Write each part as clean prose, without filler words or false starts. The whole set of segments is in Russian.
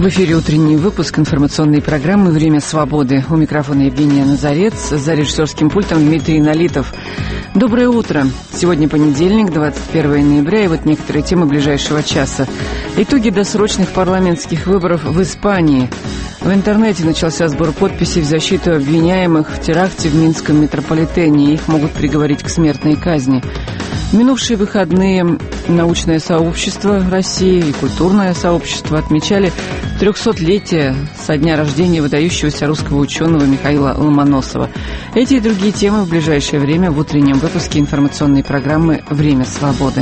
В эфире утренний выпуск информационной программы «Время свободы». У микрофона Евгения Назарец, за режиссерским пультом Дмитрий Налитов. Доброе утро. Сегодня понедельник, 21 ноября, и вот некоторые темы ближайшего часа. Итоги досрочных парламентских выборов в Испании. В интернете начался сбор подписей в защиту обвиняемых в теракте в Минском метрополитене. Их могут приговорить к смертной казни. В минувшие выходные научное сообщество России и культурное сообщество отмечали 300-летие со дня рождения выдающегося русского ученого Михаила Ломоносова. Эти и другие темы в ближайшее время в утреннем выпуске информационной программы «Время свободы».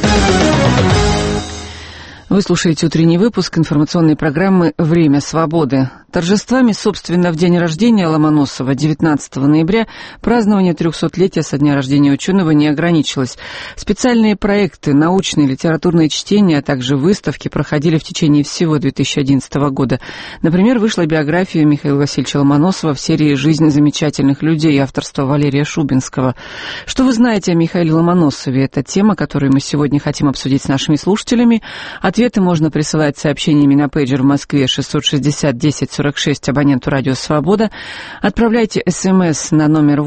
Вы слушаете утренний выпуск информационной программы «Время свободы». Торжествами, собственно, в день рождения Ломоносова, 19 ноября, празднование 300-летия со дня рождения ученого не ограничилось. Специальные проекты, научные, литературные чтения, а также выставки проходили в течение всего 2011 года. Например, вышла биография Михаила Васильевича Ломоносова в серии «Жизнь замечательных людей» авторства Валерия Шубинского. Что вы знаете о Михаиле Ломоносове? Это тема, которую мы сегодня хотим обсудить с нашими слушателями. Ответы можно присылать сообщениями на пейджер в Москве 660-10-46 абоненту «Радио Свобода». Отправляйте СМС на номер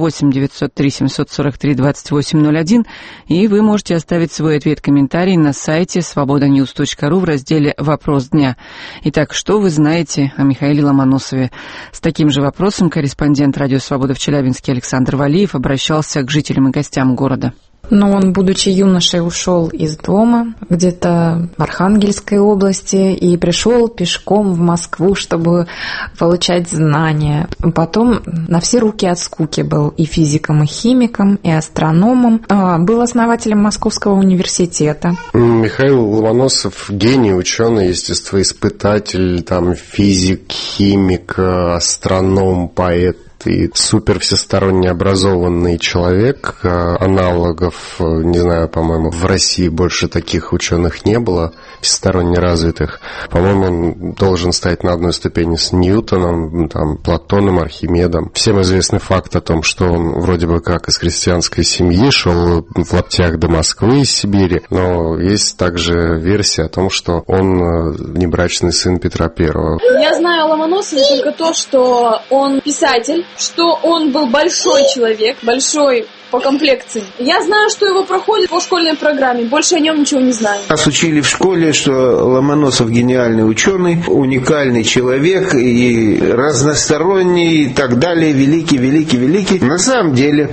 8-903-743-2801, и вы можете оставить свой ответ-комментарий на сайте svobodanews.ru в разделе «Вопрос дня». Итак, что вы знаете о Михаиле Ломоносове? С таким же вопросом корреспондент «Радио Свобода» в Челябинске Александр Валиев обращался к жителям и гостям города. Но он, будучи юношей, ушел из дома где-то в Архангельской области и пришел пешком в Москву, чтобы получать знания. Потом на все руки от скуки был и физиком, и химиком, и астрономом. Был основателем Московского университета. Михаил Ломоносов — гений, ученый, естествоиспытатель, физик, химик, астроном, поэт. И супер всесторонне образованный человек. Аналогов, не знаю, по-моему, в России больше таких ученых не было, всесторонне развитых. По-моему, он должен стоять на одной ступени с Ньютоном, Платоном, Архимедом. Всем известный факт о том, что он вроде бы как из крестьянской семьи, шел в лаптях до Москвы из Сибири, но есть также версия о том, что он внебрачный сын Петра I. Я знаю о Ломоносове только то, что он писатель, что он был большой человек, большой по комплекции. Я знаю, что его проходит по школьной программе, больше о нем ничего не знаю. Нас учили в школе, что Ломоносов гениальный ученый, уникальный человек и разносторонний и так далее, великий. На самом деле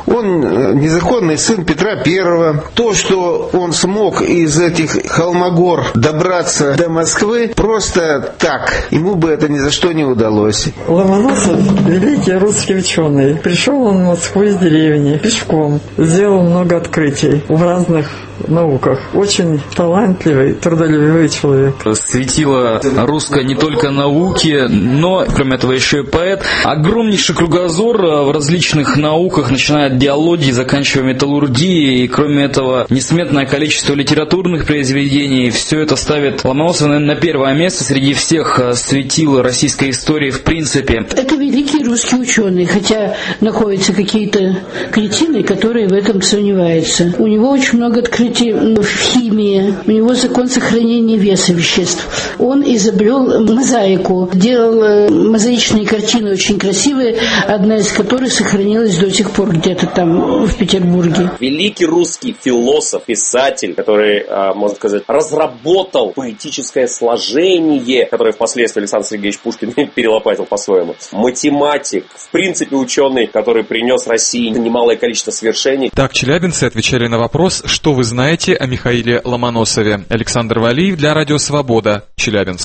он незаконный сын Петра I. То, что он смог из этих холмогор добраться до Москвы, просто так. Ему бы это ни за что не удалось. Ломоносов – великий русский ученый. Пришел он в Москву из деревни пешком, сделал много открытий в разных науках. Очень талантливый, трудолюбивый человек. Светило русское не только науки, но, кроме этого, еще и поэт. Огромнейший кругозор в различных науках, начиная от биологии, заканчивая металлургией. И, кроме этого, несметное количество литературных произведений. Все это ставит Ломоносова, наверное, на первое место среди всех светил российской истории в принципе. Это великий русский ученый, хотя находятся какие-то кретины, которые в этом сомневаются. У него очень много открытий в химии, у него закон сохранения веса веществ. Он изобрел мозаику, делал мозаичные картины очень красивые, одна из которых сохранилась до сих пор где-то там в Петербурге. Великий русский философ, писатель, который, можно сказать, разработал поэтическое сложение, которое впоследствии Александр Сергеевич Пушкин перелопатил по-своему. Математик, в принципе ученый, который принес России немалое количество свершений. Так челябинцы отвечали на вопрос, что вы знаете о Михаиле Ломоносове. Александр Валиев для Радио Свобода, Челябинск.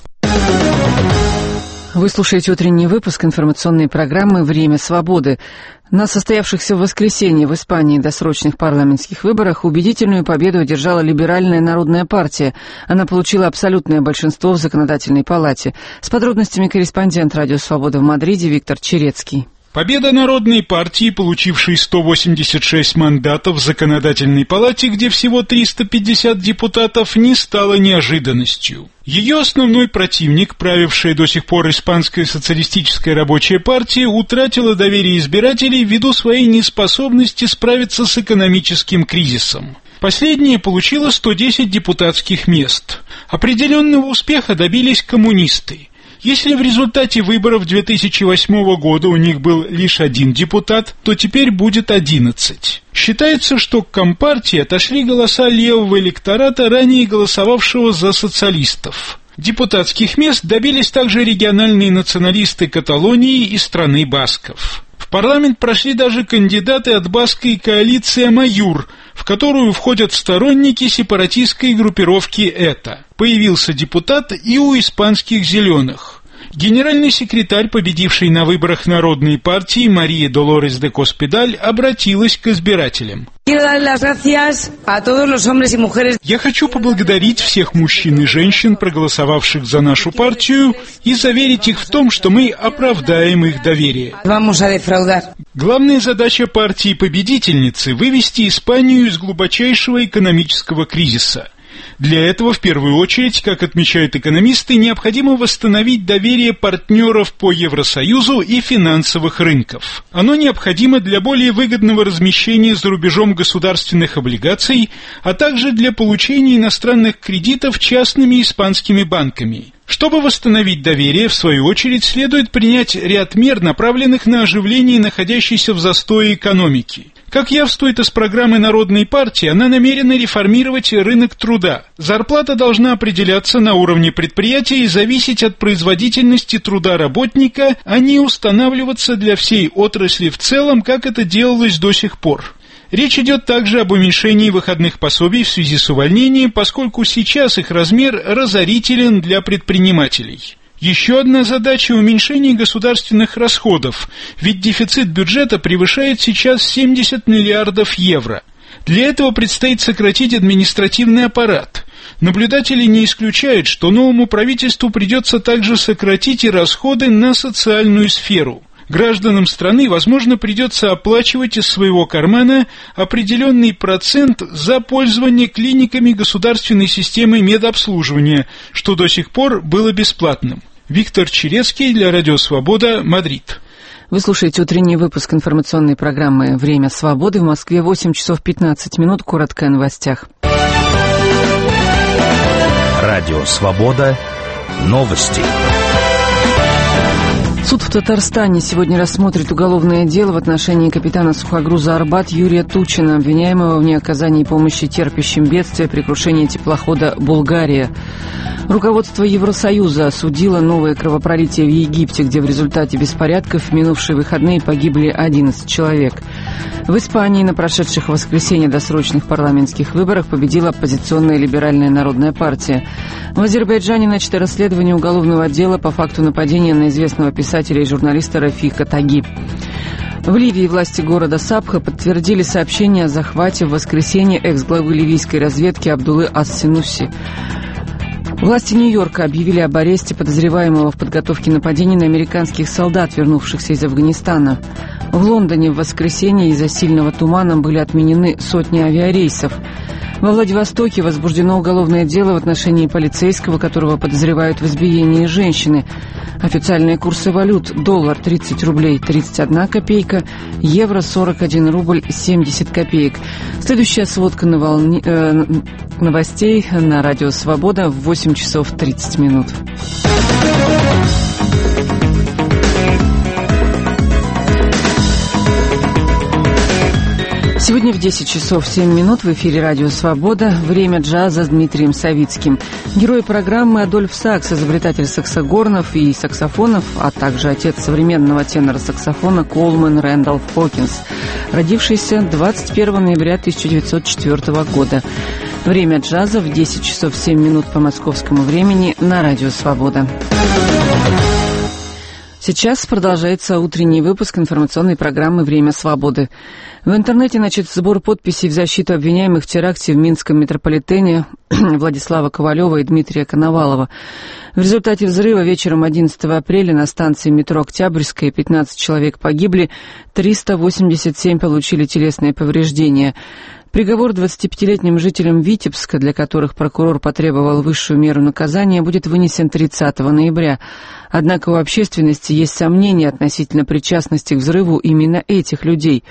Вы слушаете утренний выпуск информационной программы «Время свободы». На состоявшихся в воскресенье в Испании досрочных парламентских выборах убедительную победу одержала Либеральная народная партия. Она получила абсолютное большинство в законодательной палате. С подробностями корреспондент «Радио Свобода» в Мадриде Виктор Черецкий. Победа Народной партии, получившей 186 мандатов в Законодательной палате, где всего 350 депутатов, не стала неожиданностью. Ее основной противник, правившая до сих пор Испанская социалистическая рабочая партия, утратила доверие избирателей ввиду своей неспособности справиться с экономическим кризисом. Последняя получила 110 депутатских мест. Определенного успеха добились коммунисты. Если в результате выборов 2008 года у них был лишь 1 депутат, то теперь будет 11. Считается, что к Компартии отошли голоса левого электората, ранее голосовавшего за социалистов. Депутатских мест добились также региональные националисты Каталонии и страны басков. В парламент прошли даже кандидаты от баскской коалиции «Амайур», в которую входят сторонники сепаратистской группировки «ЭТА». Появился депутат и у испанских «Зеленых». Генеральный секретарь, победивший на выборах Народной партии Мария Долорес де Коспидаль, обратилась к избирателям. Я хочу поблагодарить всех мужчин и женщин, проголосовавших за нашу партию, и заверить их в том, что мы оправдаем их доверие. Главная задача партии-победительницы – вывести Испанию из глубочайшего экономического кризиса. Для этого, в первую очередь, как отмечают экономисты, необходимо восстановить доверие партнеров по Евросоюзу и финансовых рынков. Оно необходимо для более выгодного размещения за рубежом государственных облигаций, а также для получения иностранных кредитов частными испанскими банками. Чтобы восстановить доверие, в свою очередь, следует принять ряд мер, направленных на оживление находящейся в застое экономики. Как явствует из программы Народной партии, она намерена реформировать рынок труда. Зарплата должна определяться на уровне предприятия и зависеть от производительности труда работника, а не устанавливаться для всей отрасли в целом, как это делалось до сих пор. Речь идет также об уменьшении выходных пособий в связи с увольнением, поскольку сейчас их размер разорителен для предпринимателей. Еще одна задача – уменьшение государственных расходов, ведь дефицит бюджета превышает сейчас 70 миллиардов евро. Для этого предстоит сократить административный аппарат. Наблюдатели не исключают, что новому правительству придется также сократить и расходы на социальную сферу. Гражданам страны, возможно, придется оплачивать из своего кармана определенный процент за пользование клиниками государственной системы медобслуживания, что до сих пор было бесплатным. Виктор Черецкий для Радио Свобода, Мадрид. Вы слушаете утренний выпуск информационной программы «Время свободы». В Москве 8 часов 15 минут. Коротко о новостях. Радио Свобода. Новости. Суд в Татарстане сегодня рассмотрит уголовное дело в отношении капитана сухогруза «Арбат» Юрия Тучина, обвиняемого в неоказании помощи терпящим бедствия при крушении теплохода «Булгария». Руководство Евросоюза осудило новое кровопролитие в Египте, где в результате беспорядков в минувшие выходные погибли 11 человек. В Испании на прошедших в воскресенье досрочных парламентских выборах победила оппозиционная либеральная народная партия. В Азербайджане начато расследование уголовного дела по факту нападения на известного писателя и журналиста Рафика Таги. В Ливии власти города Сабха подтвердили сообщение о захвате в воскресенье экс-главы ливийской разведки Абдуллы Ас-Синуси. Власти Нью-Йорка объявили об аресте подозреваемого в подготовке нападений на американских солдат, вернувшихся из Афганистана. В Лондоне в воскресенье из-за сильного тумана были отменены сотни авиарейсов. Во Владивостоке возбуждено уголовное дело в отношении полицейского, которого подозревают в избиении женщины. Официальные курсы валют: доллар 30 рублей 31 копейка, евро 41 рубль 70 копеек. Следующая сводка новостей на Радио Свобода в 8 часов 30 минут. Сегодня в 10 часов 7 минут в эфире Радио Свобода «Время джаза» с Дмитрием Савицким. Герой программы Адольф Сакс, изобретатель саксогорнов и саксофонов, а также отец современного тенора-саксофона Колман Рэндалф Хокинс, родившийся 21 ноября 1904 года. «Время джаза» в 10 часов 7 минут по московскому времени на Радио Свобода. Сейчас продолжается утренний выпуск информационной программы «Время свободы». В интернете начат сбор подписей в защиту обвиняемых в теракте в Минском метрополитене Владислава Ковалева и Дмитрия Коновалова. В результате взрыва вечером 11 апреля на станции метро Октябрьская 15 человек погибли, 387 получили телесные повреждения. Приговор 25-летним жителям Витебска, для которых прокурор потребовал высшую меру наказания, будет вынесен 30 ноября. Однако у общественности есть сомнения относительно причастности к взрыву именно этих людей.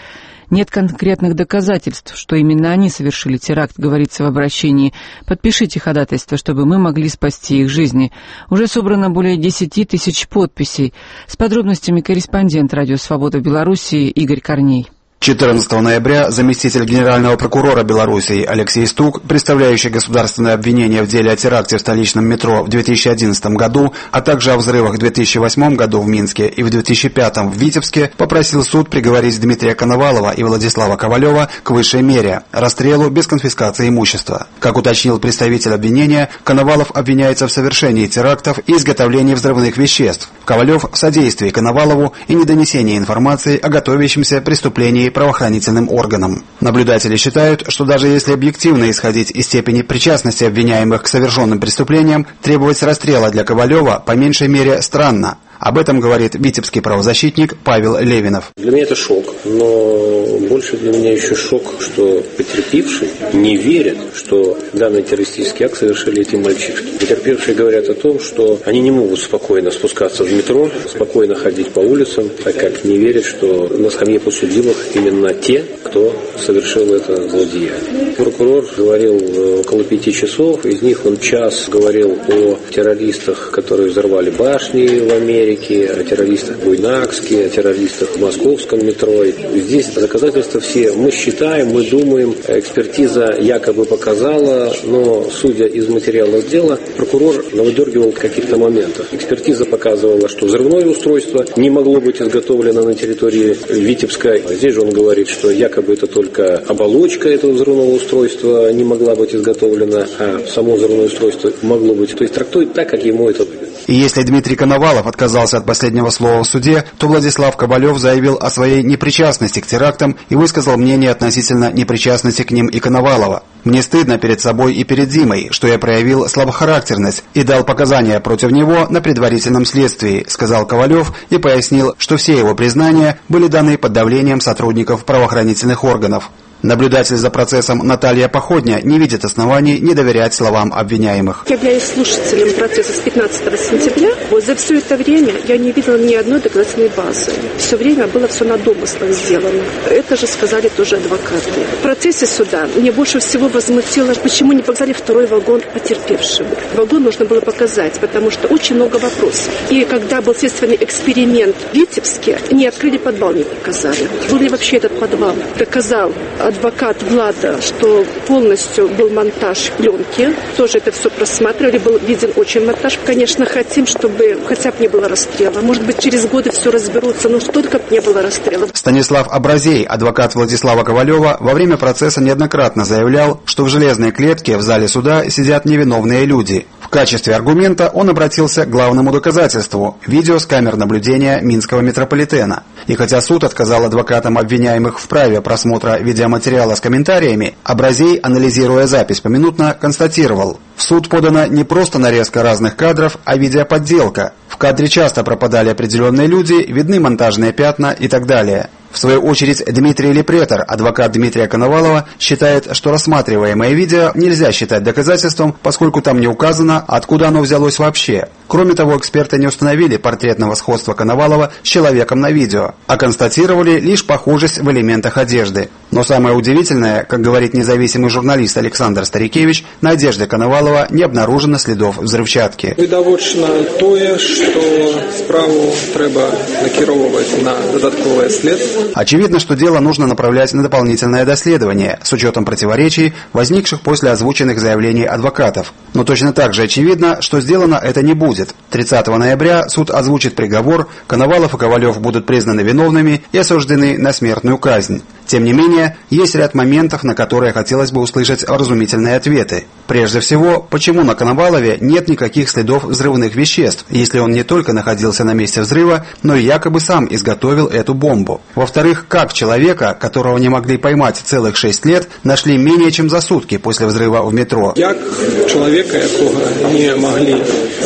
Нет конкретных доказательств, что именно они совершили теракт, говорится в обращении. Подпишите ходатайство, чтобы мы могли спасти их жизни. Уже собрано более 10 тысяч подписей. С подробностями корреспондент «Радио Свобода» в Белоруссии Игорь Корней. 14 ноября заместитель генерального прокурора Белоруссии Алексей Стук, представляющий государственное обвинение в деле о теракте в столичном метро в 2011 году, а также о взрывах в 2008 году в Минске и в 2005 в Витебске, попросил суд приговорить Дмитрия Коновалова и Владислава Ковалева к высшей мере – расстрелу без конфискации имущества. Как уточнил представитель обвинения, Коновалов обвиняется в совершении терактов и изготовлении взрывных веществ. Ковалев в содействии Коновалову и недонесении информации о готовящемся преступлении правоохранительным органам. Наблюдатели считают, что даже если объективно исходить из степени причастности обвиняемых к совершенным преступлениям, требовать расстрела для Ковалева по меньшей мере странно. Об этом говорит витебский правозащитник Павел Левинов. Для меня это шок, но больше для меня еще шок, что потерпевшие не верят, что данный террористический акт совершили эти мальчишки. Потерпевшие говорят о том, что они не могут спокойно спускаться в метро, спокойно ходить по улицам, так как не верят, что на скамье подсудимых именно те, кто совершил это злодеяние. Прокурор говорил около 5 часов, из них он час говорил о террористах, которые взорвали башни в Америке, о террористах в Буйнакске, о террористах в московском метро. Здесь доказательства все мы считаем, мы думаем, экспертиза якобы показала, но судя из материалов дела, прокурор навыдергивал каких-то моментов. Экспертиза показывала, что взрывное устройство не могло быть изготовлено на территории Витебска. Здесь же он говорит, что якобы это только оболочка этого взрывного устройства не могла быть изготовлена, а само взрывное устройство могло быть. То есть трактует так, как ему это выгодно. И если Дмитрий Коновалов отказался от последнего слова в суде, то Владислав Ковалев заявил о своей непричастности к терактам и высказал мнение относительно непричастности к ним и Коновалова. «Мне стыдно перед собой и перед Димой, что я проявил слабохарактерность и дал показания против него на предварительном следствии», сказал Ковалев и пояснил, что все его признания были даны под давлением сотрудников правоохранительных органов. Наблюдатель за процессом Наталья Походня не видит оснований не доверять словам обвиняемых. Являясь слушателем процесса с 15 сентября, за все это время я не видела ни одной доказательной базы. Все время было все на домыслах сделано. Это же сказали тоже адвокаты. В процессе суда мне больше всего возмутило, почему не показали второй вагон потерпевшим. Вагон нужно было показать, потому что очень много вопросов. И когда был следственный эксперимент в Витебске, не открыли подвал, не показали. Был ли вообще этот подвал? Доказал адвокат Влада, что полностью был монтаж пленки. Тоже это все просматривали. Был виден очень монтаж. Конечно, хотим, чтобы хотя бы не было расстрела. Может быть, через годы все разберутся, но только бы не было расстрела. Станислав Абразей, адвокат Владислава Ковалева, во время процесса неоднократно заявлял, что в железной клетке в зале суда сидят невиновные люди. В качестве аргумента он обратился к главному доказательству – видео с камер наблюдения Минского метрополитена. И хотя суд отказал адвокатам обвиняемых в праве просмотра видеоматериала с комментариями, Абразей, анализируя запись поминутно, констатировал: в суд подана не просто нарезка разных кадров, а видеоподделка. В кадре часто пропадали определенные люди, видны монтажные пятна и так далее. В свою очередь, Дмитрий Лепретор, адвокат Дмитрия Коновалова, считает, что рассматриваемое видео нельзя считать доказательством, поскольку там не указано, откуда оно взялось вообще. Кроме того, эксперты не установили портретного сходства Коновалова с человеком на видео, а констатировали лишь похожесть в элементах одежды. Но самое удивительное, как говорит независимый журналист Александр Старикевич, на одежде Коновалова не обнаружено следов взрывчатки. Видовочно то, что справу треба накеровывать на додатковое следствие. Очевидно, что дело нужно направлять на дополнительное доследование с учетом противоречий, возникших после озвученных заявлений адвокатов. Но точно так же очевидно, что сделано это не будет. 30 ноября суд озвучит приговор, Коновалов и Ковалев будут признаны виновными и осуждены на смертную казнь. Тем не менее, есть ряд моментов, на которые хотелось бы услышать вразумительные ответы. Прежде всего, почему на Коновалове нет никаких следов взрывных веществ, если он не только находился на месте взрыва, но и якобы сам изготовил эту бомбу? Во-вторых, как человека, которого не могли поймать целых 6 лет, нашли менее чем за сутки после взрыва в метро? Як человека, якого не могли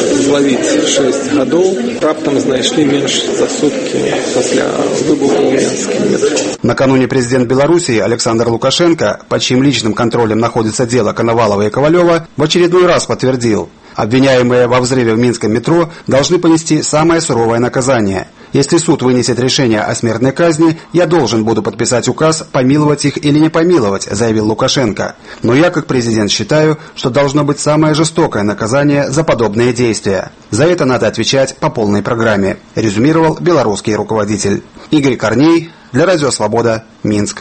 зловить 6 годов, раптом знайшли меньше за сутки после выбуха в Минском метро. Накануне президент Белоруссии Александр Лукашенко, под чьим личным контролем находится дело Коновалова и Ковалева, в очередной раз подтвердил: обвиняемые во взрыве в Минском метро должны понести самое суровое наказание. Если суд вынесет решение о смертной казни, я должен буду подписать указ, помиловать их или не помиловать, заявил Лукашенко. Но я, как президент, считаю, что должно быть самое жестокое наказание за подобные действия. За это надо отвечать по полной программе, резюмировал белорусский руководитель. Игорь Корней, для Радио Свобода, Минск.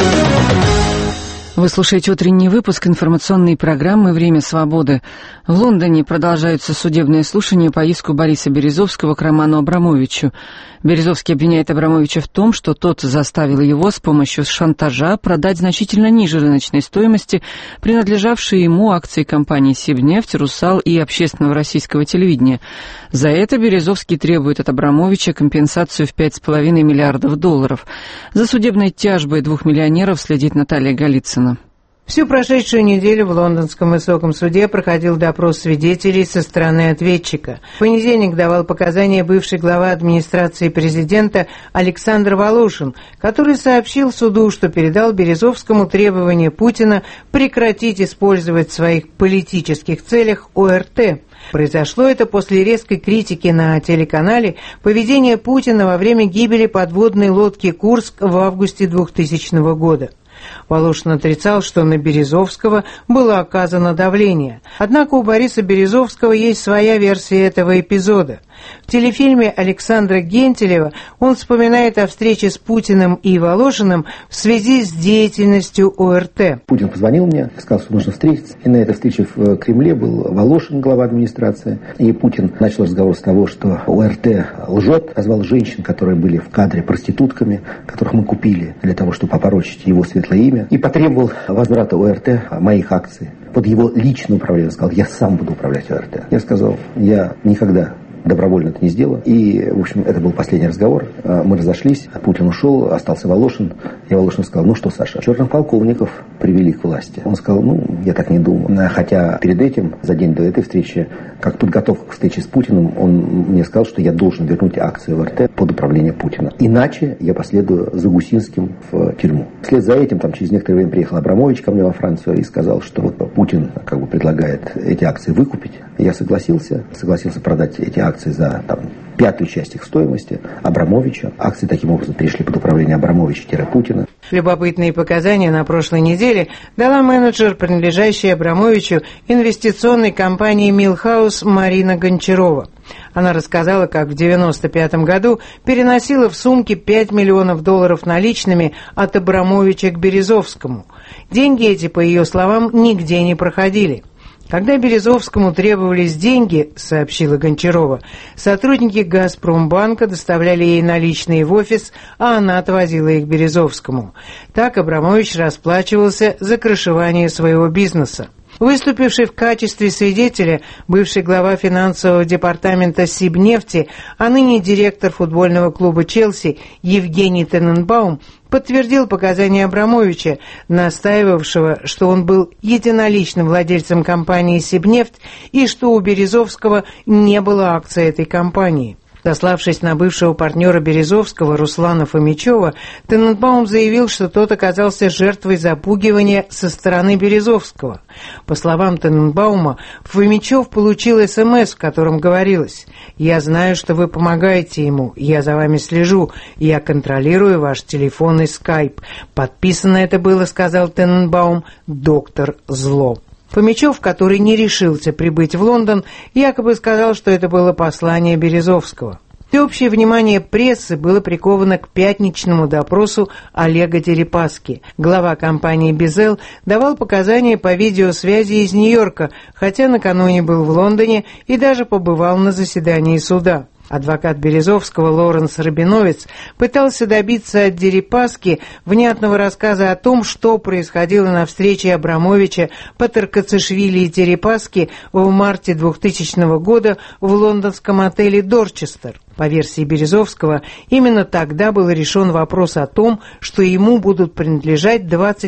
Вы слушаете утренний выпуск информационной программы «Время свободы». В Лондоне продолжаются судебные слушания по иску Бориса Березовского к Роману Абрамовичу. Березовский обвиняет Абрамовича в том, что тот заставил его с помощью шантажа продать значительно ниже рыночной стоимости принадлежавшие ему акции компаний «Сибнефть», «Русал» и общественного российского телевидения. За это Березовский требует от Абрамовича компенсацию в $5,5 миллиардов. За судебной тяжбой двух миллионеров следит Наталья Голицына. Всю прошедшую неделю в Лондонском высоком суде проходил допрос свидетелей со стороны ответчика. В понедельник давал показания бывший глава администрации президента Александр Волошин, который сообщил суду, что передал Березовскому требование Путина прекратить использовать в своих политических целях ОРТ. Произошло это после резкой критики на телеканале поведения Путина во время гибели подводной лодки «Курск» в августе 2000 года. Волошин отрицал, что на Березовского было оказано давление. Однако у Бориса Березовского есть своя версия этого эпизода. В телефильме Александра Гентелева он вспоминает о встрече с Путиным и Волошиным в связи с деятельностью ОРТ. Путин позвонил мне, сказал, что нужно встретиться. И на этой встрече в Кремле был Волошин, глава администрации. И Путин начал разговор с того, что ОРТ лжет. Назвал женщин, которые были в кадре проститутками, которых мы купили для того, чтобы опорочить его светлое имя. И потребовал возврата ОРТ моих акций. Под его личное управление. Сказал, я сам буду управлять ОРТ. Я сказал, я никогда добровольно это не сделал. И, в общем, это был последний разговор. Мы разошлись, Путин ушел, остался Волошин. И Волошин сказал, ну что, Саша, черных полковников привели к власти. Он сказал, ну, я так не думал. Хотя перед этим, за день до этой встречи, как подготовка к встрече с Путиным, он мне сказал, что я должен вернуть акции ОРТ под управление Путина. Иначе я последую за Гусинским в тюрьму. Вслед за этим, через некоторое время приехал Абрамович ко мне во Францию и сказал, что вот Путин предлагает эти акции выкупить. Я согласился продать эти акции за пятую часть их стоимости Абрамовича. Акции таким образом перешли под управление Абрамовича-Путина. Любопытные показания на прошлой неделе дала менеджер, принадлежащая Абрамовичу, инвестиционной компании «Милхаус» Марина Гончарова. Она рассказала, как в 1995 году переносила в сумке $5 миллионов наличными от Абрамовича к Березовскому. Деньги эти, по ее словам, нигде не проходили. Когда Березовскому требовались деньги, сообщила Гончарова, сотрудники «Газпромбанка» доставляли ей наличные в офис, а она отвозила их Березовскому. Так Абрамович расплачивался за крышевание своего бизнеса. Выступивший в качестве свидетеля бывший глава финансового департамента «Сибнефти», а ныне директор футбольного клуба «Челси» Евгений Тененбаум подтвердил показания Абрамовича, настаивавшего, что он был единоличным владельцем компании «Сибнефть» и что у Березовского не было акций этой компании. Сославшись на бывшего партнера Березовского Руслана Фомичева, Тененбаум заявил, что тот оказался жертвой запугивания со стороны Березовского. По словам Тененбаума, Фомичев получил СМС, в котором говорилось: «Я знаю, что вы помогаете ему, я за вами слежу, я контролирую ваш телефон и скайп». Подписано это было, сказал Тененбаум, доктор Зло. Фомичев, который не решился прибыть в Лондон, якобы сказал, что это было послание Березовского. Всеобщее внимание прессы было приковано к пятничному допросу Олега Дерипаски. Глава компании «Безел» давал показания по видеосвязи из Нью-Йорка, хотя накануне был в Лондоне и даже побывал на заседании суда. Адвокат Березовского Лоренс Рабиновец пытался добиться от Дерипаски внятного рассказа о том, что происходило на встрече Абрамовича, Патеркацишвили и Дерипаски в марте 2000 года в лондонском отеле «Дорчестер». По версии Березовского, именно тогда был решен вопрос о том, что ему будут принадлежать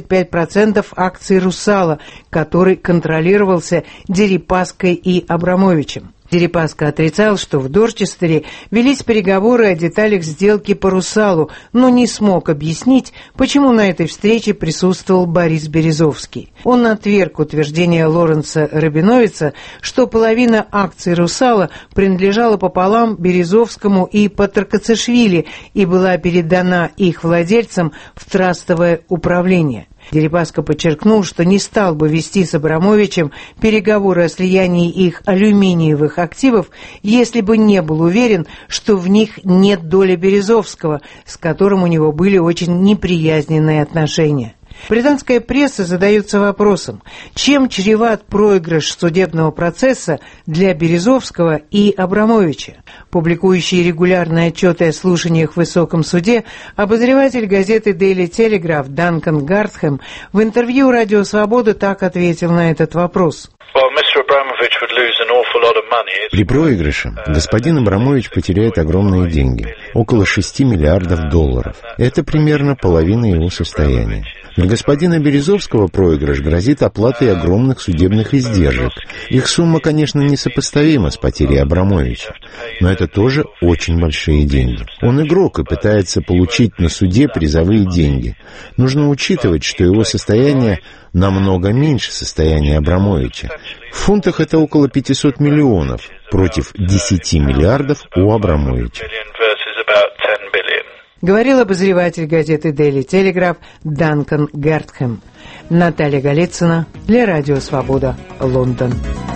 25% акций «Русала», который контролировался Дерипаской и Абрамовичем. Дерипаска отрицал, что в Дорчестере велись переговоры о деталях сделки по «Русалу», но не смог объяснить, почему на этой встрече присутствовал Борис Березовский. Он отверг утверждение Лоренса Рабиновица, что половина акций «Русала» принадлежала пополам Березовскому и Патракацишвили и была передана их владельцам в трастовое управление. Дерипаска подчеркнул, что не стал бы вести с Абрамовичем переговоры о слиянии их алюминиевых активов, если бы не был уверен, что в них нет доли Березовского, с которым у него были очень неприязненные отношения. Британская пресса задается вопросом, чем чреват проигрыш судебного процесса для Березовского и Абрамовича. Публикующий регулярные отчеты о слушаниях в высоком суде, обозреватель газеты Daily Telegraph Данкан Гартхэм в интервью «Радио Свобода» так ответил на этот вопрос. При проигрыше господин Абрамович потеряет огромные деньги, около 6 миллиардов долларов. Это примерно половина его состояния. Для господина Березовского проигрыш грозит оплатой огромных судебных издержек. Их сумма, конечно, несопоставима с потерей Абрамовича, но это тоже очень большие деньги. Он игрок и пытается получить на суде призовые деньги. Нужно учитывать, что его состояние намного меньше состояния Абрамовича. В фунтах это около 500 миллионов против 10 миллиардов у Абрамовича. Говорил обозреватель газеты Daily Telegraph Данкан Гартхэм. Наталья Голицына для Радио Свобода, Лондон.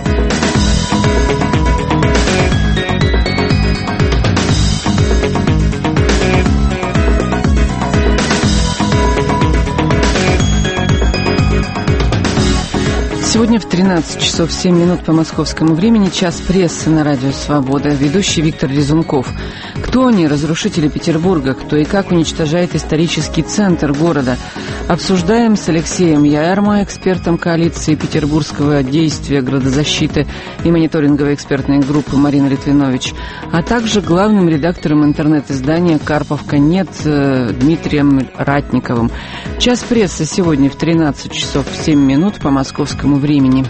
Сегодня в 13 часов 7 минут по московскому времени час прессы на Радио Свобода. Ведущий Виктор Резунков. Кто они, разрушители Петербурга? Кто и как уничтожает исторический центр города? Обсуждаем с Алексеем Яэрмо, экспертом коалиции петербургского действия градозащиты и мониторинговой экспертной группы Марины Литвинович, а также главным редактором интернет-издания «Карповка нет» Дмитрием Ратниковым. Час прессы сегодня в 13 часов 7 минут по московскому времени.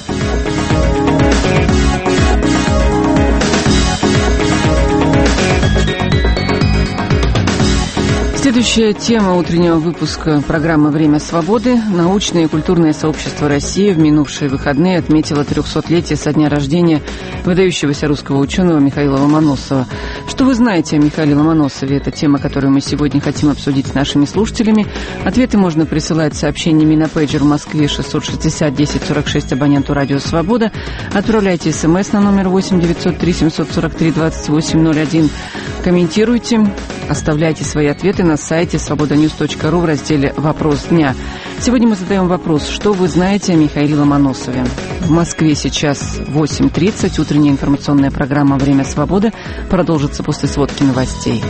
Следующая тема утреннего выпуска программы «Время свободы». Научное и культурное сообщество России в минувшие выходные отметило 300-летие со дня рождения выдающегося русского ученого Михаила Ломоносова. Что вы знаете о Михаиле Ломоносове? Это тема, которую мы сегодня хотим обсудить с нашими слушателями. Ответы можно присылать сообщениями на пейджер в Москве 660 10 46 абоненту «Радио Свобода». Отправляйте смс на номер 8 903 743 2801. Комментируйте, оставляйте свои ответы на сайте svobodanews.ru в разделе «Вопрос дня». Сегодня мы задаем вопрос, что вы знаете о Михаиле Ломоносове. В Москве сейчас 8:30. Утренняя информационная программа «Время свободы» продолжится после сводки новостей.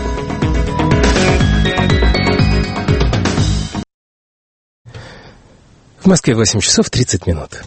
В Москве 8 часов 30 минут.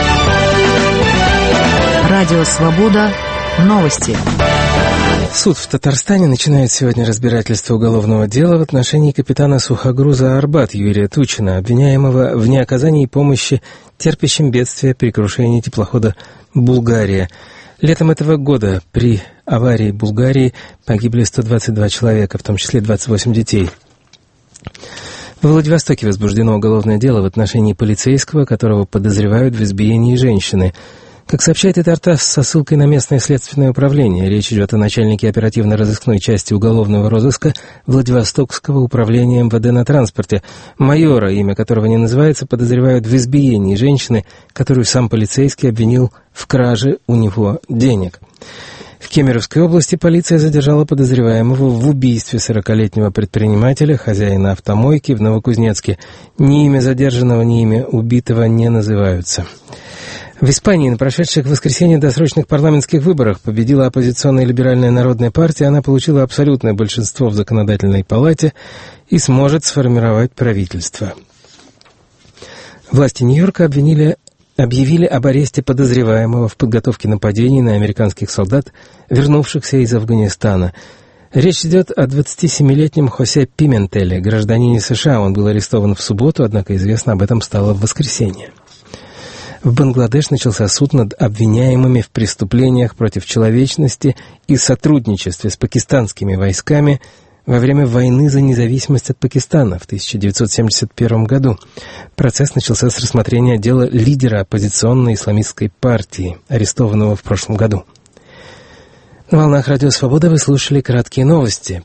Радио «Свобода». Новости. Суд в Татарстане начинает сегодня разбирательство уголовного дела в отношении капитана сухогруза «Арбат» Юрия Тучина, обвиняемого в неоказании помощи терпящим бедствия при крушении теплохода «Булгария». Летом этого года при аварии «Булгарии» погибли 122 человека, в том числе 28 детей. В Владивостоке возбуждено уголовное дело в отношении полицейского, которого подозревают в избиении женщины. Как сообщает ТАСС со ссылкой на местное следственное управление, речь идет о начальнике оперативно-розыскной части уголовного розыска Владивостокского управления МВД на транспорте. Майора, имя которого не называется, подозревают в избиении женщины, которую сам полицейский обвинил в краже у него денег. В Кемеровской области полиция задержала подозреваемого в убийстве 40-летнего предпринимателя, хозяина автомойки в Новокузнецке. Ни имя задержанного, ни имя убитого не называются. В Испании на прошедших в воскресенье досрочных парламентских выборах победила оппозиционная либеральная народная партия. Она получила абсолютное большинство в законодательной палате и сможет сформировать правительство. Власти Нью-Йорка объявили об аресте подозреваемого в подготовке нападений на американских солдат, вернувшихся из Афганистана. Речь идет о 27-летнем Хосе Пиментеле, гражданине США. Он был арестован в субботу, однако известно об этом стало в воскресенье. В Бангладеш начался суд над обвиняемыми в преступлениях против человечности и сотрудничестве с пакистанскими войсками во время войны за независимость от Пакистана в 1971 году. Процесс начался с рассмотрения дела лидера оппозиционной исламистской партии, арестованного в прошлом году. На волнах Радио Свобода вы слушали краткие новости.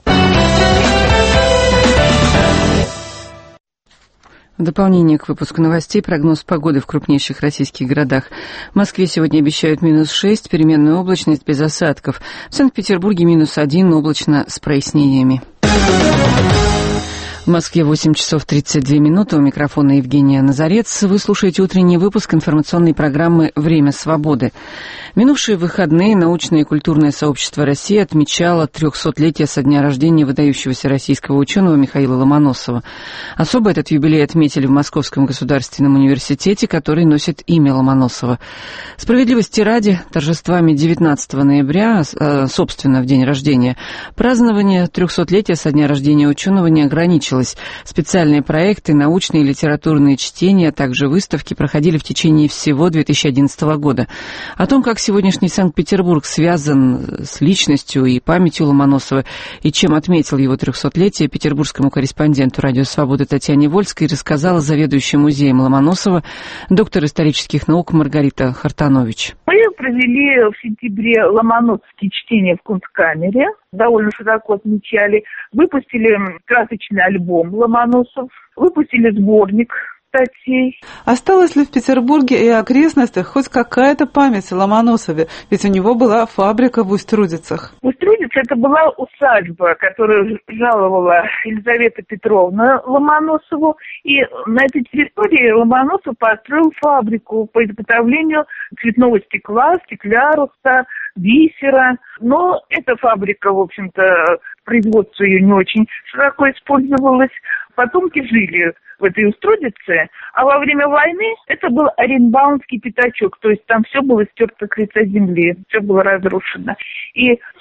В дополнение к выпуску новостей прогноз погоды в крупнейших российских городах. В Москве сегодня обещают -6, переменная облачность без осадков. В Санкт-Петербурге -1, облачно с прояснениями. В Москве 8 часов 32 минуты. У микрофона Евгения Назарец. Вы слушаете утренний выпуск информационной программы «Время свободы». В минувшие выходные научное и культурное сообщество России отмечало 300-летие со дня рождения выдающегося российского ученого Михаила Ломоносова. Особо этот юбилей отметили в Московском государственном университете, который носит имя Ломоносова. Справедливости ради, торжествами 19 ноября, собственно, в день рождения, празднование 300-летия со дня рождения ученого не ограничилось. Специальные проекты, научные и литературные чтения, а также выставки проходили в течение всего 2011 года. О том, как сегодняшний Санкт-Петербург связан с личностью и памятью Ломоносова и чем отметил его 300-летие, петербургскому корреспонденту «Радио Свобода» Татьяне Вольской рассказала заведующая музеем Ломоносова, доктор исторических наук Маргарита Хартанович. Мы провели в сентябре ломоносовские чтения в Кунсткамере, довольно широко отмечали, выпустили красочный альбом Ломоносов, выпустили сборник статей. Осталась ли в Петербурге и окрестностях хоть какая-то память о Ломоносове? Ведь у него была фабрика в Усть-Трудицах. Усть-Трудица — это была усадьба, которую жаловала Елизавета Петровна Ломоносову. И на этой территории Ломоносов построил фабрику по изготовлению цветного стекла, стекляруса, бисера. Но эта фабрика, в общем-то, производство ее не очень широко использовалось. Потомки жили в этой Усть-Трудице, а во время войны это был Оренбаумский пятачок, то есть там все было стерто с лица земли, все было разрушено. И в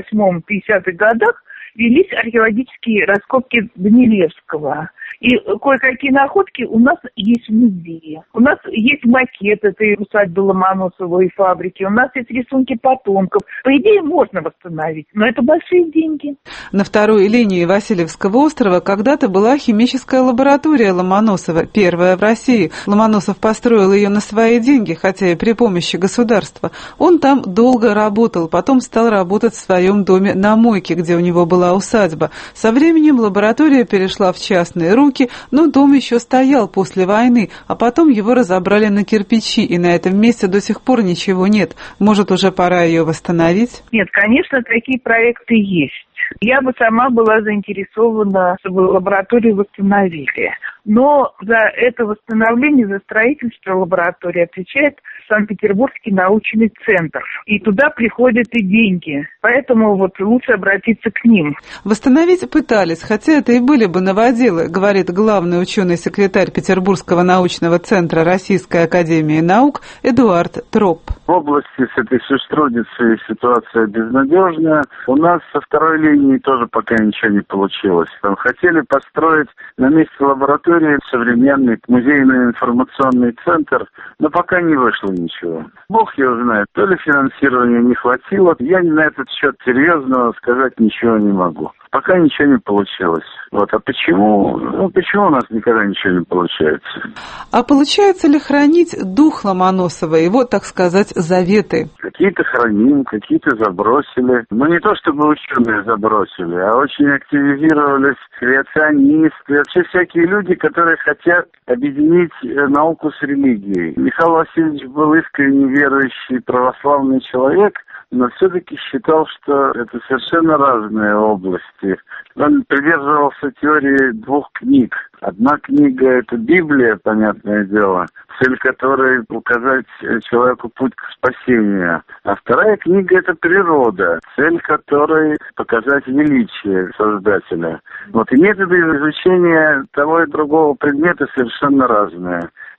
48-50-х годах велись археологические раскопки Данилевского. И кое-какие находки у нас есть в музее. У нас есть макет этой усадьбы Ломоносова и фабрики. У нас есть рисунки потомков. По идее, можно восстановить, но это большие деньги. На второй линии Васильевского острова когда-то была химическая лаборатория Ломоносова, первая в России. Ломоносов построил ее на свои деньги, хотя и при помощи государства. Он там долго работал, потом стал работать в своем доме на Мойке, где у него была усадьба. Со временем лаборатория перешла в частные руки, но дом еще стоял после войны, а потом его разобрали на кирпичи, и на этом месте до сих пор ничего нет. Может, уже пора ее восстановить? Нет, конечно, такие проекты есть. Я бы сама была заинтересована, чтобы лабораторию восстановили. Но за это восстановление, за строительство лаборатории отвечает Санкт-Петербургский научный центр. И туда приходят и деньги. Поэтому вот лучше обратиться к ним. Восстановить пытались, хотя это и были бы новоделы, говорит главный ученый-секретарь Петербургского научного центра Российской академии наук Эдуард Троп. В области с этой Усть-Трудицей ситуация безнадежная. У нас со второй линии тоже пока ничего не получилось. Там хотели построить на месте лаборатории современный музейно-информационный центр, но пока не вышло ничего. Бог его знает, то ли финансирования не хватило. Я на этот счет серьезно сказать ничего не могу. Пока ничего не получилось. Вот. А почему? Почему у нас никогда ничего не получается? А получается ли хранить дух Ломоносова, его, так сказать, заветы? Какие-то храним, какие-то забросили. Но не то чтобы ученые забросили, а очень активизировались креационисты, вообще всякие люди, которые хотят объединить науку с религией. Михаил Васильевич был искренне верующий православный человек, но все-таки считал, что это совершенно разные области. Он придерживался теории двух книг. Одна книга – это Библия, понятное дело, цель которой – указать человеку путь к спасению. А вторая книга – это природа, цель которой – показать величие Создателя. Вот. И методы изучения того и другого предмета совершенно разные.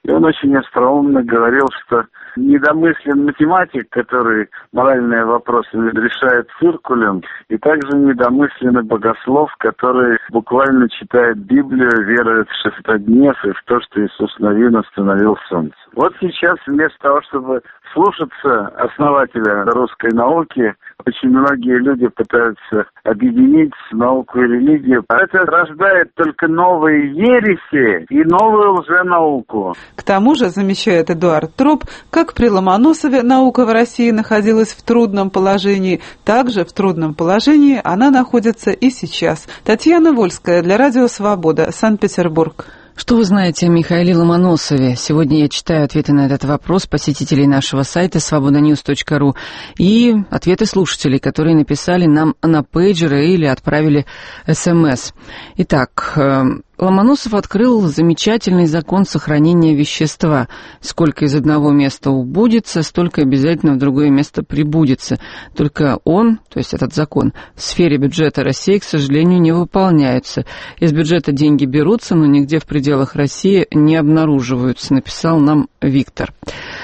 И он очень остроумно говорил, что недомыслен математик, который моральные вопросы решает циркулем, и также недомыслен и богослов, который буквально читает Библию, верует в шестоднев и в то, что Иисус Навин остановил солнце. Вот сейчас вместо того, чтобы слушаться основателя русской науки, очень многие люди пытаются объединить науку и религию. Это рождает только новые ереси и новую лженауку. К тому же, замечает Эдуард Троп, как при Ломоносове наука в России находилась в трудном положении, так же в трудном положении она находится и сейчас. Татьяна Вольская для Радио Свобода, Санкт-Петербург. Что вы знаете о Михаиле Ломоносове? Сегодня я читаю ответы на этот вопрос посетителей нашего сайта svobodanews.ru и ответы слушателей, которые написали нам на пейджеры или отправили СМС. Итак, Ломоносов открыл замечательный закон сохранения вещества. Сколько из одного места убудется, столько обязательно в другое место прибудется. Только он, то есть этот закон, в сфере бюджета России, к сожалению, не выполняется. Из бюджета деньги берутся, но нигде в пределах России не обнаруживаются, написал нам Виктор.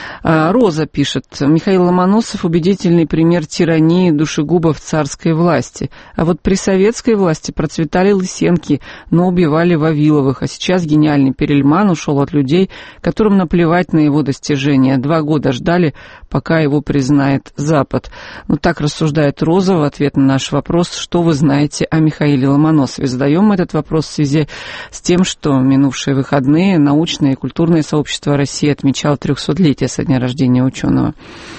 Роза пишет: Михаил Ломоносов – убедительный пример тирании душегубов царской власти. А вот при советской власти процветали Лысенки, но убивали Вавиловых. А сейчас гениальный Перельман ушел от людей, которым наплевать на его достижения. 2 года ждали, пока его признает Запад. Ну, так рассуждает Роза в ответ на наш вопрос: что вы знаете о Михаиле Ломоносове? Задаем мы этот вопрос в связи с тем, что минувшие выходные научное и культурное сообщество России отмечало 300-летие со дня рождения ученого.